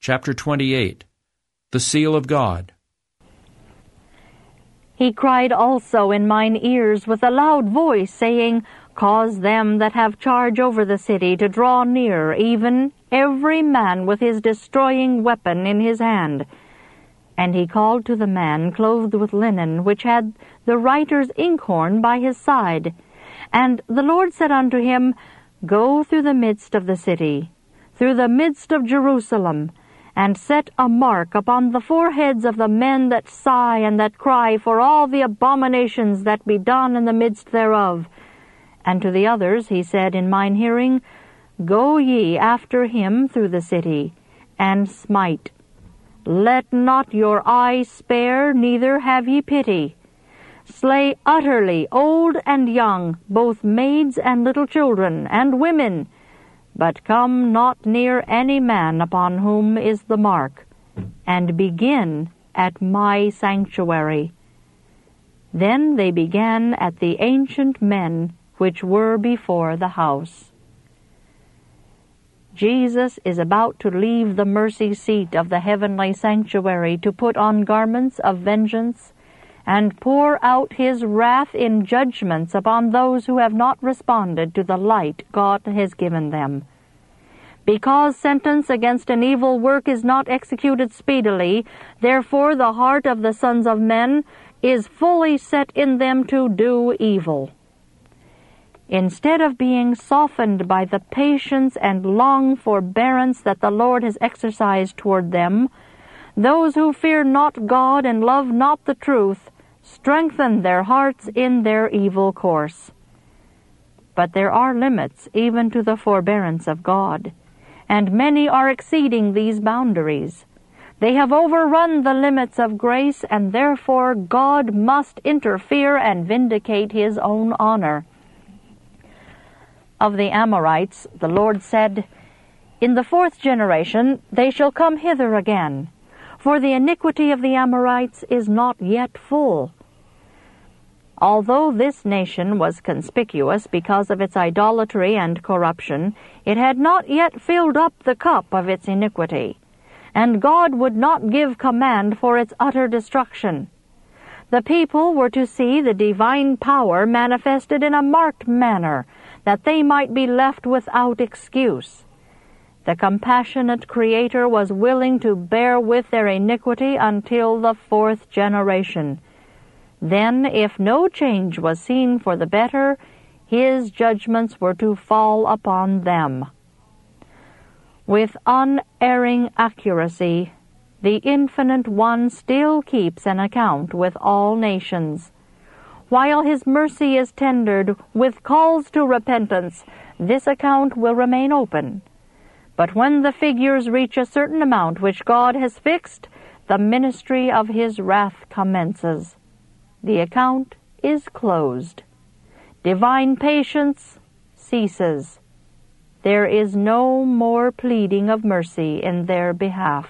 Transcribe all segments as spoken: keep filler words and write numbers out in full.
Chapter twenty-eight. The Seal of God. He cried also in mine ears with a loud voice, saying, Cause them that have charge over the city to draw near, even every man with his destroying weapon in his hand. And he called to the man clothed with linen, which had the writer's inkhorn by his side. And the Lord said unto him, Go through the midst of the city, through the midst of Jerusalem, and set a mark upon the foreheads of the men that sigh and that cry for all the abominations that be done in the midst thereof. And to the others he said in mine hearing, Go ye after him through the city, and smite. Let not your eye spare, neither have ye pity. Slay utterly old and young, both maids and little children, and women, but come not near any man upon whom is the mark, and begin at my sanctuary. Then they began at the ancient men which were before the house. Jesus is about to leave the mercy seat of the heavenly sanctuary to put on garments of vengeance and pour out his wrath in judgments upon those who have not responded to the light God has given them. Because sentence against an evil work is not executed speedily, therefore the heart of the sons of men is fully set in them to do evil. Instead of being softened by the patience and long forbearance that the Lord has exercised toward them, those who fear not God and love not the truth strengthen their hearts in their evil course. But there are limits even to the forbearance of God, and many are exceeding these boundaries. They have overrun the limits of grace, and therefore God must interfere and vindicate his own honor. Of the Amorites, the Lord said, In the fourth generation they shall come hither again, for the iniquity of the Amorites is not yet full. Although this nation was conspicuous because of its idolatry and corruption, it had not yet filled up the cup of its iniquity, and God would not give command for its utter destruction. The people were to see the divine power manifested in a marked manner, that they might be left without excuse. The compassionate Creator was willing to bear with their iniquity until the fourth generation. Then, if no change was seen for the better, his judgments were to fall upon them. With unerring accuracy, the Infinite One still keeps an account with all nations. While his mercy is tendered with calls to repentance, this account will remain open. But when the figures reach a certain amount which God has fixed, the ministry of his wrath commences. The account is closed. Divine patience ceases. There is no more pleading of mercy in their behalf.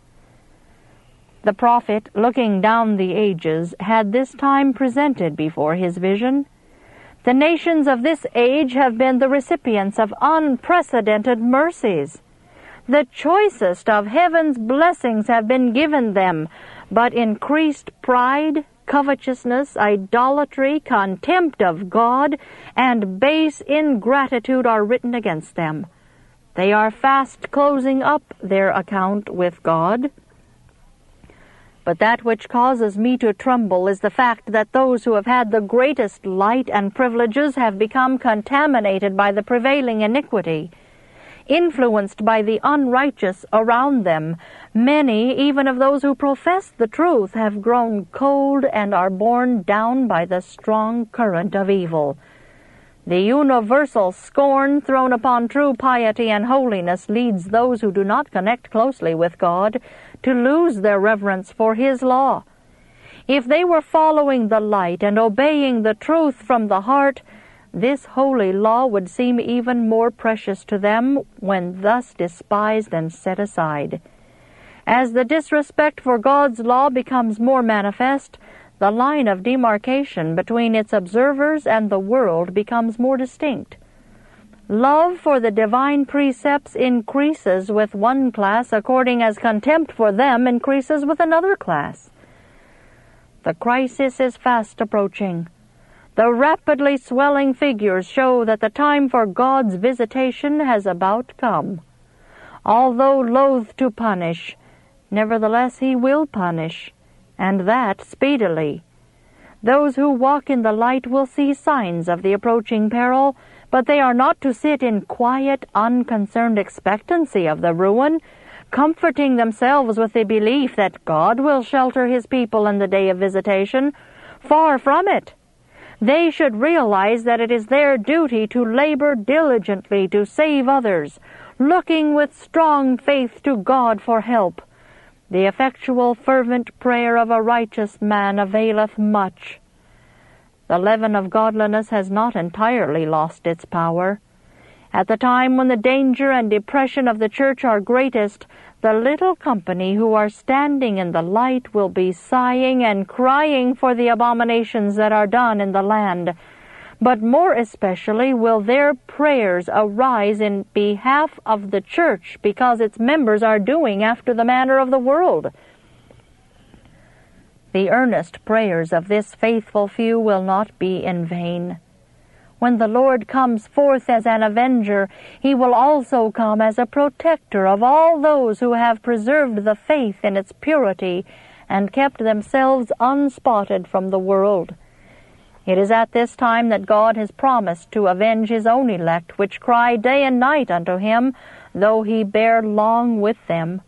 The prophet, looking down the ages, had this time presented before his vision. The nations of this age have been the recipients of unprecedented mercies. The choicest of heaven's blessings have been given them, but increased pride, covetousness, idolatry, contempt of God, and base ingratitude are written against them. They are fast closing up their account with God. But that which causes me to tremble is the fact that those who have had the greatest light and privileges have become contaminated by the prevailing iniquity. Influenced by the unrighteous around them, many, even of those who profess the truth, have grown cold and are borne down by the strong current of evil. The universal scorn thrown upon true piety and holiness leads those who do not connect closely with God to lose their reverence for his law. If they were following the light and obeying the truth from the heart, this holy law would seem even more precious to them when thus despised and set aside. As the disrespect for God's law becomes more manifest, the line of demarcation between its observers and the world becomes more distinct. Love for the divine precepts increases with one class according as contempt for them increases with another class. The crisis is fast approaching. The rapidly swelling figures show that the time for God's visitation has about come. Although loath to punish, nevertheless he will punish, and that speedily. Those who walk in the light will see signs of the approaching peril, but they are not to sit in quiet, unconcerned expectancy of the ruin, comforting themselves with the belief that God will shelter his people in the day of visitation. Far from it. They should realize that it is their duty to labor diligently to save others, looking with strong faith to God for help. The effectual fervent prayer of a righteous man availeth much. The leaven of godliness has not entirely lost its power. At the time when the danger and depression of the church are greatest, the little company who are standing in the light will be sighing and crying for the abominations that are done in the land. But more especially will their prayers arise in behalf of the church, because its members are doing after the manner of the world. The earnest prayers of this faithful few will not be in vain. When the Lord comes forth as an avenger, he will also come as a protector of all those who have preserved the faith in its purity and kept themselves unspotted from the world. It is at this time that God has promised to avenge his own elect, which cry day and night unto him, though he bear long with them.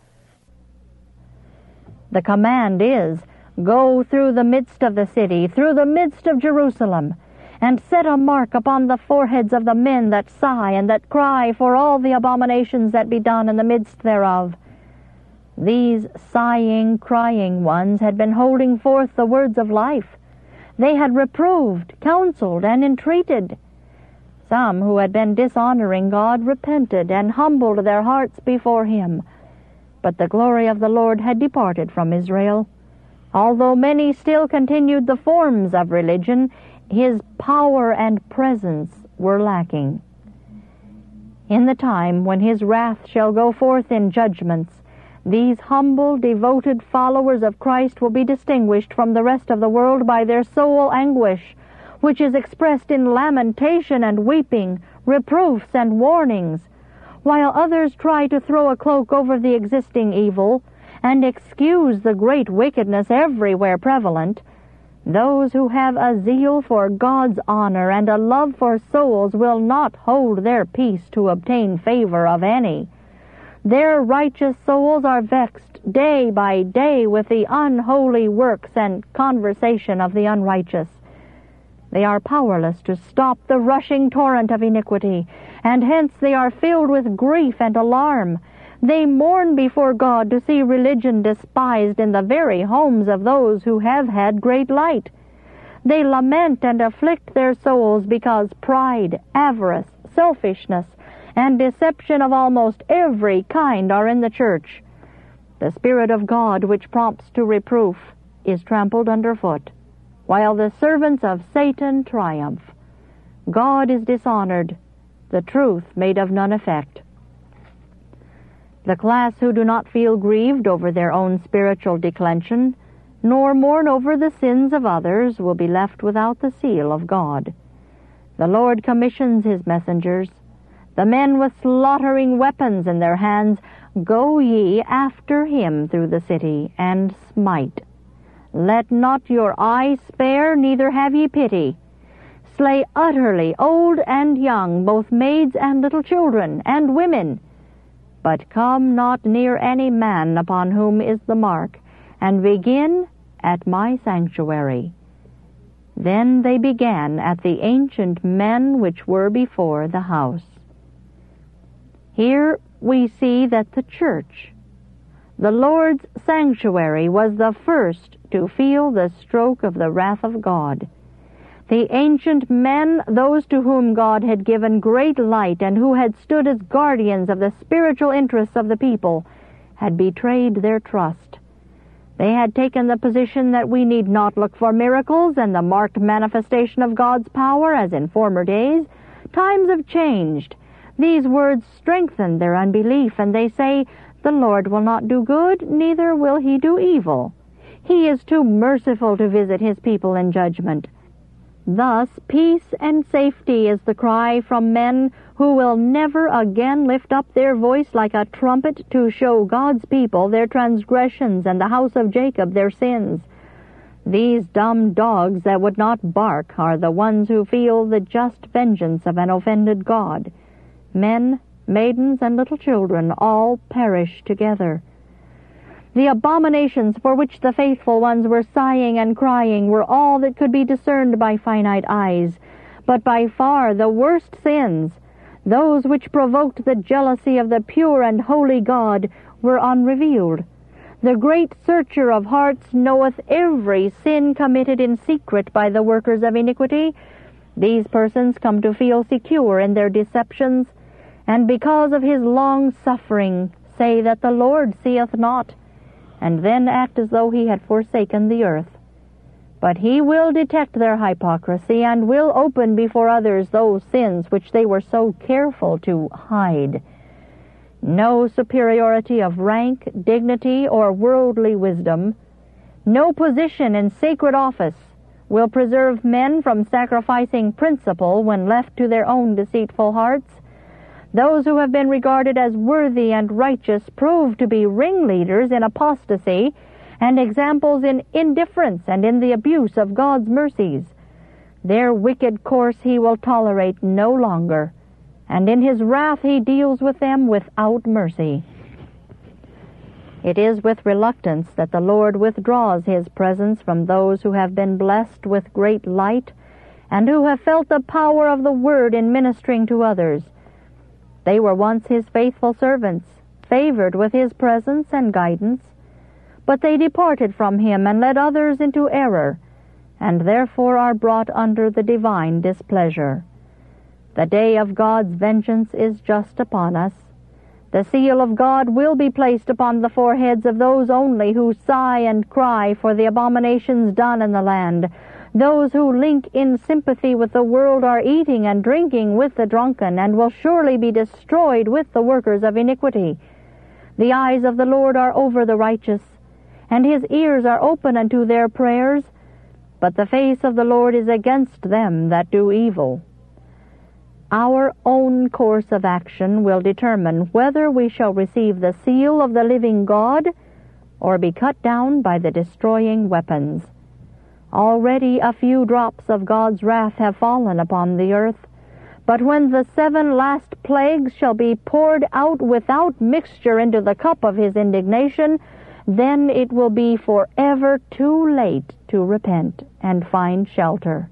The command is, Go through the midst of the city, through the midst of Jerusalem, and set a mark upon the foreheads of the men that sigh and that cry for all the abominations that be done in the midst thereof. These sighing, crying ones had been holding forth the words of life. They had reproved, counseled, and entreated. Some who had been dishonoring God repented and humbled their hearts before him. But the glory of the Lord had departed from Israel. Although many still continued the forms of religion, his power and presence were lacking. In the time when his wrath shall go forth in judgments, these humble, devoted followers of Christ will be distinguished from the rest of the world by their soul anguish, which is expressed in lamentation and weeping, reproofs and warnings, while others try to throw a cloak over the existing evil and excuse the great wickedness everywhere prevalent. Those who have a zeal for God's honor and a love for souls will not hold their peace to obtain favor of any. Their righteous souls are vexed day by day with the unholy works and conversation of the unrighteous. They are powerless to stop the rushing torrent of iniquity, and hence they are filled with grief and alarm. They mourn before God to see religion despised in the very homes of those who have had great light. They lament and afflict their souls because pride, avarice, selfishness, and deception of almost every kind are in the church. The Spirit of God, which prompts to reproof, is trampled underfoot, while the servants of Satan triumph. God is dishonored, the truth made of none effect. The class who do not feel grieved over their own spiritual declension, nor mourn over the sins of others, will be left without the seal of God. The Lord commissions his messengers, the men with slaughtering weapons in their hands, Go ye after him through the city, and smite. Let not your eye spare, neither have ye pity. Slay utterly old and young, both maids and little children, and women. But come not near any man upon whom is the mark, and begin at my sanctuary. Then they began at the ancient men which were before the house. Here we see that the church, the Lord's sanctuary, was the first to feel the stroke of the wrath of God. The ancient men, those to whom God had given great light and who had stood as guardians of the spiritual interests of the people, had betrayed their trust. They had taken the position that we need not look for miracles and the marked manifestation of God's power as in former days. Times have changed, These words strengthen their unbelief, and they say, "The Lord will not do good, neither will he do evil. He is too merciful to visit his people in judgment." Thus, peace and safety is the cry from men who will never again lift up their voice like a trumpet to show God's people their transgressions and the house of Jacob their sins. These dumb dogs that would not bark are the ones who feel the just vengeance of an offended God. Men, maidens, and little children all perish together. The abominations for which the faithful ones were sighing and crying were all that could be discerned by finite eyes, but by far the worst sins, those which provoked the jealousy of the pure and holy God, were unrevealed. The great searcher of hearts knoweth every sin committed in secret by the workers of iniquity. These persons come to feel secure in their deceptions, and because of his long suffering say that the Lord seeth not, and then act as though he had forsaken the earth. But he will detect their hypocrisy, and will open before others those sins which they were so careful to hide. No superiority of rank, dignity, or worldly wisdom, no position in sacred office will preserve men from sacrificing principle when left to their own deceitful hearts. Those who have been regarded as worthy and righteous prove to be ringleaders in apostasy and examples in indifference and in the abuse of God's mercies. Their wicked course he will tolerate no longer, and in his wrath he deals with them without mercy. It is with reluctance that the Lord withdraws his presence from those who have been blessed with great light and who have felt the power of the word in ministering to others. They were once his faithful servants, favored with his presence and guidance, but they departed from him and led others into error, and therefore are brought under the divine displeasure. The day of God's vengeance is just upon us. The seal of God will be placed upon the foreheads of those only who sigh and cry for the abominations done in the land. Those who link in sympathy with the world are eating and drinking with the drunken, and will surely be destroyed with the workers of iniquity. The eyes of the Lord are over the righteous, and his ears are open unto their prayers, but the face of the Lord is against them that do evil. Our own course of action will determine whether we shall receive the seal of the living God or be cut down by the destroying weapons. Already a few drops of God's wrath have fallen upon the earth, but when the seven last plagues shall be poured out without mixture into the cup of his indignation, then it will be forever too late to repent and find shelter.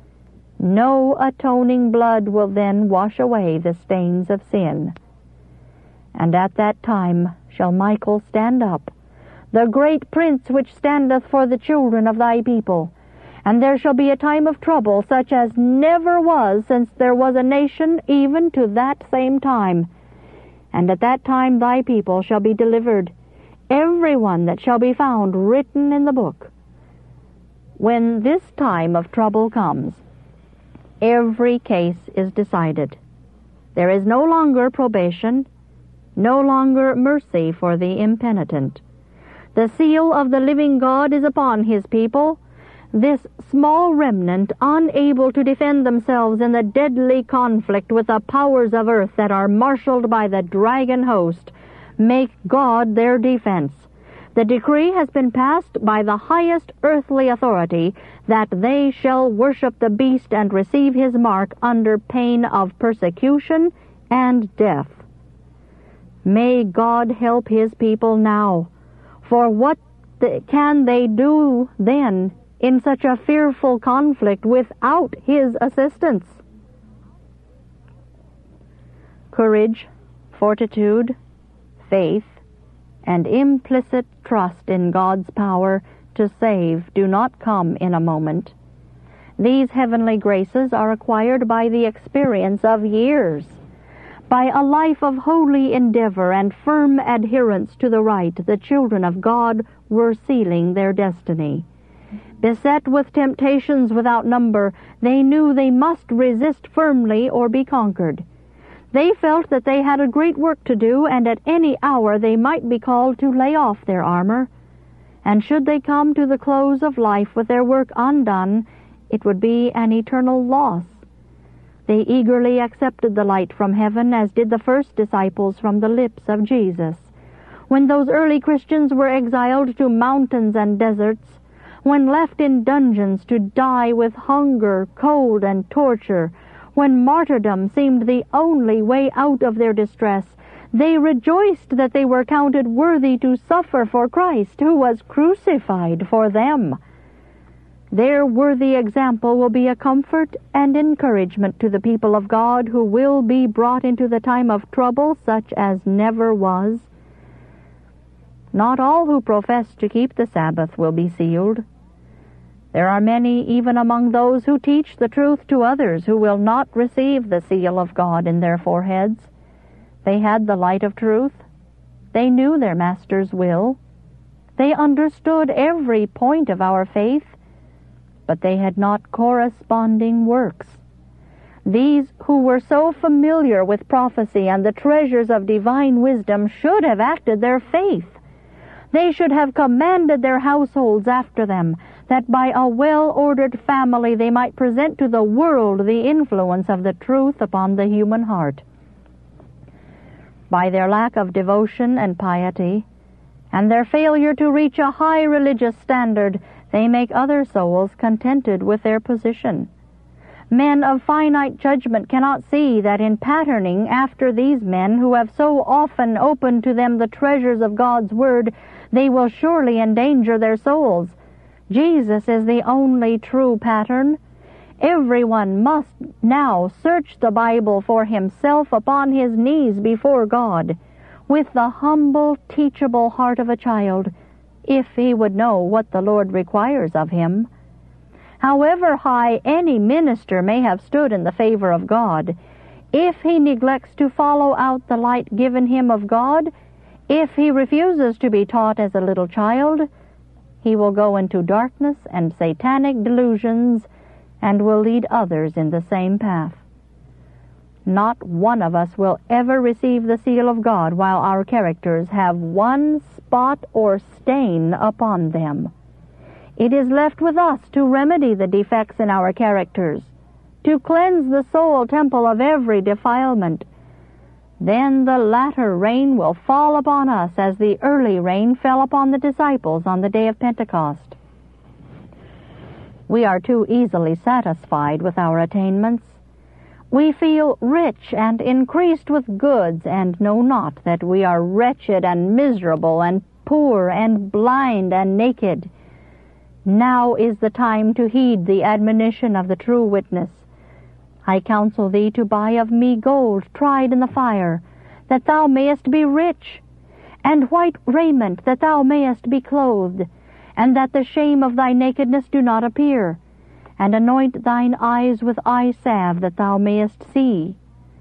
No atoning blood will then wash away the stains of sin. And at that time shall Michael stand up, the great prince which standeth for the children of thy people. And there shall be a time of trouble such as never was since there was a nation, even to that same time. And at that time thy people shall be delivered, every one that shall be found written in the book. When this time of trouble comes, every case is decided. There is no longer probation, no longer mercy for the impenitent. The seal of the living God is upon his people. This small remnant, unable to defend themselves in the deadly conflict with the powers of earth that are marshaled by the dragon host, make God their defense. The decree has been passed by the highest earthly authority that they shall worship the beast and receive his mark under pain of persecution and death. May God help his people now, for what can they do then in such a fearful conflict without his assistance? Courage, fortitude, faith, and implicit trust in God's power to save do not come in a moment. These heavenly graces are acquired by the experience of years. By a life of holy endeavor and firm adherence to the right, the children of God were sealing their destiny. Beset with temptations without number, they knew they must resist firmly or be conquered. They felt that they had a great work to do, and at any hour they might be called to lay off their armor. And should they come to the close of life with their work undone, it would be an eternal loss. They eagerly accepted the light from heaven, as did the first disciples from the lips of Jesus. When those early Christians were exiled to mountains and deserts, when left in dungeons to die with hunger, cold, and torture, when martyrdom seemed the only way out of their distress, they rejoiced that they were counted worthy to suffer for Christ, who was crucified for them. Their worthy example will be a comfort and encouragement to the people of God who will be brought into the time of trouble such as never was. Not all who profess to keep the Sabbath will be sealed. There are many, even among those who teach the truth to others, who will not receive the seal of God in their foreheads. They had the light of truth. They knew their Master's will. They understood every point of our faith, but they had not corresponding works. These who were so familiar with prophecy and the treasures of divine wisdom should have acted their faith. They should have commanded their households after them, that by a well-ordered family they might present to the world the influence of the truth upon the human heart. By their lack of devotion and piety, and their failure to reach a high religious standard, they make other souls contented with their position. Men of finite judgment cannot see that in patterning after these men who have so often opened to them the treasures of God's Word, they will surely endanger their souls. Jesus is the only true pattern. Everyone must now search the Bible for himself upon his knees before God, with the humble, teachable heart of a child, if he would know what the Lord requires of him. However high any minister may have stood in the favor of God, if he neglects to follow out the light given him of God, if he refuses to be taught as a little child, he will go into darkness and satanic delusions and will lead others in the same path. Not one of us will ever receive the seal of God while our characters have one spot or stain upon them. It is left with us to remedy the defects in our characters, to cleanse the soul temple of every defilement. Then the latter rain will fall upon us as the early rain fell upon the disciples on the day of Pentecost. We are too easily satisfied with our attainments. We feel rich and increased with goods, and know not that we are wretched and miserable and poor and blind and naked. Now is the time to heed the admonition of the true witness. I counsel thee to buy of me gold tried in the fire, that thou mayest be rich, and white raiment, that thou mayest be clothed, and that the shame of thy nakedness do not appear, and anoint thine eyes with eye salve, that thou mayest see.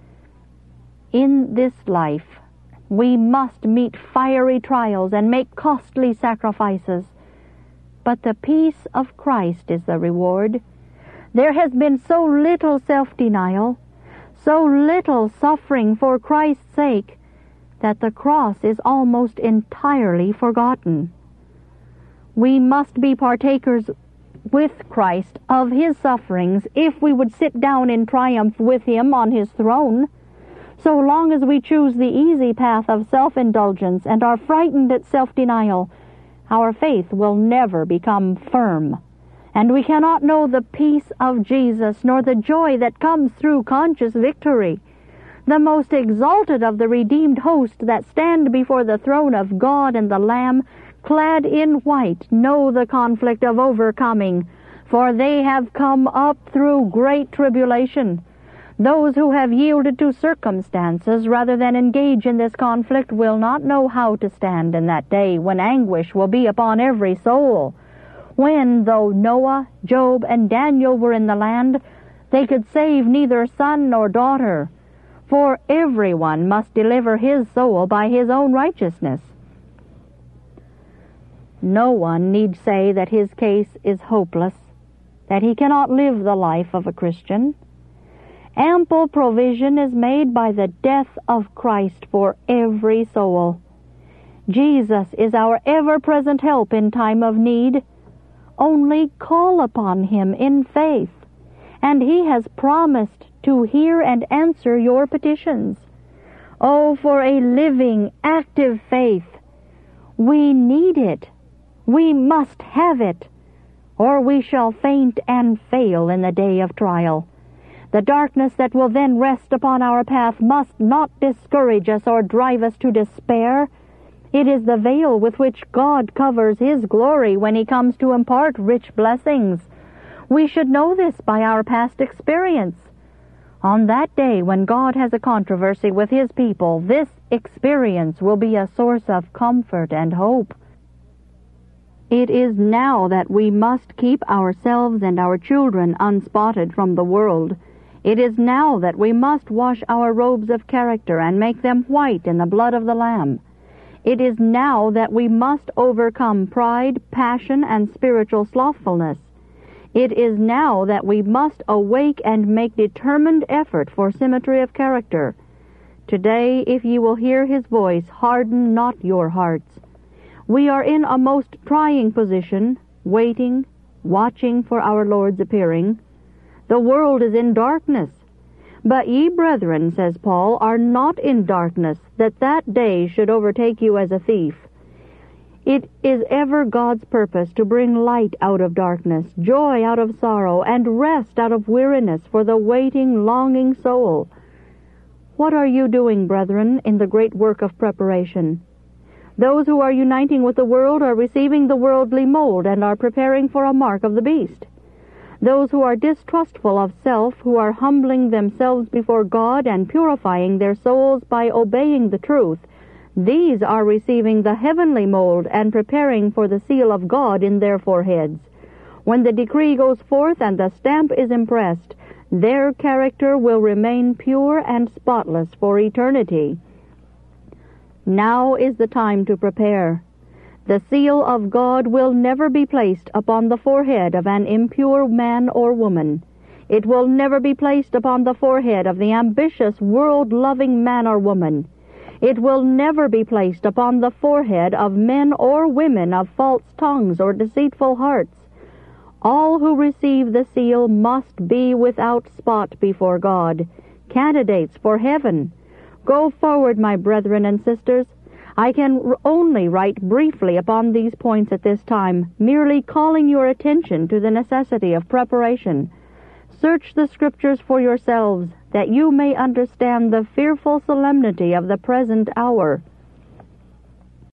In this life we must meet fiery trials and make costly sacrifices, but the peace of Christ is the reward. There has been so little self-denial, so little suffering for Christ's sake, that the cross is almost entirely forgotten. We must be partakers with Christ of his sufferings if we would sit down in triumph with him on his throne. So long as we choose the easy path of self-indulgence and are frightened at self-denial, our faith will never become firm, and we cannot know the peace of Jesus nor the joy that comes through conscious victory. The most exalted of the redeemed host that stand before the throne of God and the Lamb, clad in white, know the conflict of overcoming, for they have come up through great tribulation. Those who have yielded to circumstances rather than engage in this conflict will not know how to stand in that day when anguish will be upon every soul. When, though Noah, Job, and Daniel were in the land, they could save neither son nor daughter, for everyone must deliver his soul by his own righteousness. No one need say that his case is hopeless, that he cannot live the life of a Christian. Ample provision is made by the death of Christ for every soul. Jesus is our ever-present help in time of need. Only call upon Him in faith, and He has promised to hear and answer your petitions. Oh, for a living, active faith! We need it. We must have it, or we shall faint and fail in the day of trial. The darkness that will then rest upon our path must not discourage us or drive us to despair. It is the veil with which God covers His glory when He comes to impart rich blessings. We should know this by our past experience. On that day when God has a controversy with His people, this experience will be a source of comfort and hope. It is now that we must keep ourselves and our children unspotted from the world. It is now that we must wash our robes of character and make them white in the blood of the Lamb. It is now that we must overcome pride, passion, and spiritual slothfulness. It is now that we must awake and make determined effort for symmetry of character. Today, if ye will hear His voice, harden not your hearts. We are in a most trying position, waiting, watching for our Lord's appearing. The world is in darkness. But ye, brethren, says Paul, are not in darkness, that that day should overtake you as a thief. It is ever God's purpose to bring light out of darkness, joy out of sorrow, and rest out of weariness for the waiting, longing soul. What are you doing, brethren, in the great work of preparation? Those who are uniting with the world are receiving the worldly mold and are preparing for a mark of the beast. Those who are distrustful of self, who are humbling themselves before God and purifying their souls by obeying the truth, these are receiving the heavenly mold and preparing for the seal of God in their foreheads. When the decree goes forth and the stamp is impressed, their character will remain pure and spotless for eternity. Now is the time to prepare. The seal of God will never be placed upon the forehead of an impure man or woman. It will never be placed upon the forehead of the ambitious, world-loving man or woman. It will never be placed upon the forehead of men or women of false tongues or deceitful hearts. All who receive the seal must be without spot before God, candidates for heaven. Go forward, my brethren and sisters. I can only write briefly upon these points at this time, merely calling your attention to the necessity of preparation. Search the Scriptures for yourselves, that you may understand the fearful solemnity of the present hour.